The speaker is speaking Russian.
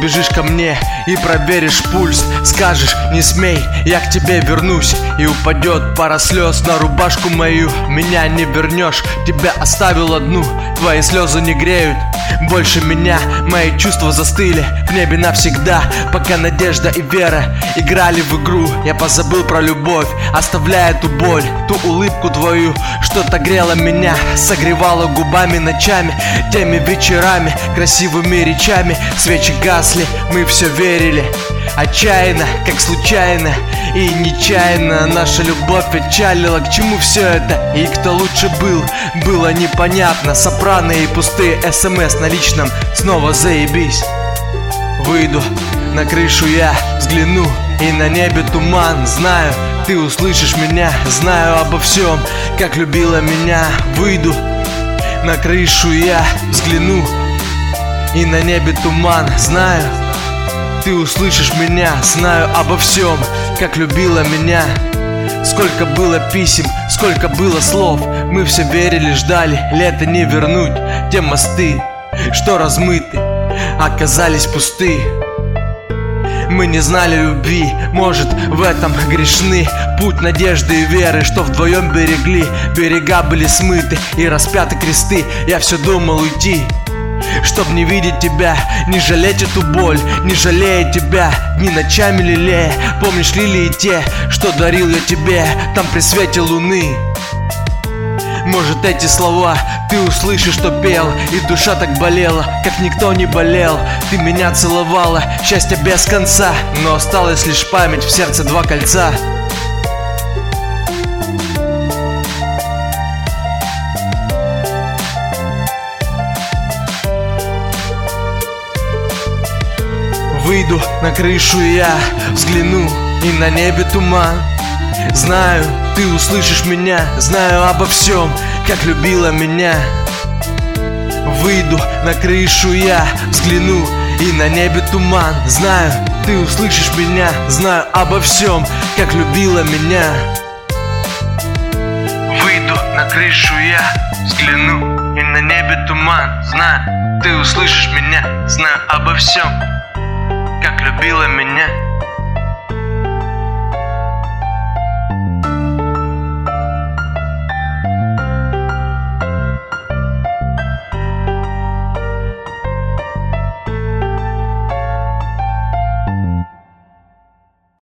Прибежишь ко мне и проверишь пульс. Скажешь: не смей, я к тебе вернусь. И упадет пара слез на рубашку мою. Меня не вернешь, тебя оставил одну. Твои слезы не греют больше меня. Мои чувства застыли в небе навсегда. Пока надежда и вера играли в игру, я позабыл про любовь, оставляя ту боль, ту улыбку твою, что-то грело меня, согревало губами ночами, теми вечерами, красивыми речами. Свечи гасли, мы все верили отчаянно, как случайно и нечаянно. Наша любовь отчалила, к чему все это? И кто лучше был, было непонятно. Сопрано и пустые СМС на личном, снова заебись. Выйду на крышу я, взгляну, и на небе туман. Знаю, ты услышишь меня, знаю обо всем, как любила меня. Выйду на крышу я, взгляну, и на небе туман. Знаю, ты услышишь меня, знаю обо всем, как любила меня. Сколько было писем, сколько было слов. Мы все верили, ждали, лето не вернуть. Те мосты, что размыты, оказались пусты. Мы не знали любви, может, в этом грешны. Путь надежды и веры, что вдвоем берегли. Берега были смыты и распяты кресты. Я все думал уйти, чтоб не видеть тебя, не жалеть эту боль, не жалея тебя, дни ночами лелея. Помнишь лилии те, что дарил я тебе там при свете луны? Может, эти слова ты услышишь, что пел, и душа так болела, как никто не болел. Ты меня целовала, счастье без конца, но осталась лишь память, в сердце два кольца. Выйду на крышу я, взгляну, и на небе туман. Знаю, ты услышишь меня, знаю обо всем, как любила меня. Выйду на крышу я, взгляну, и на небе туман. Знаю, ты услышишь меня, знаю обо всем, как любила меня. Выйду на крышу я, взгляну, и на небе туман. Знаю, ты услышишь меня, знаю обо всем, как любила меня.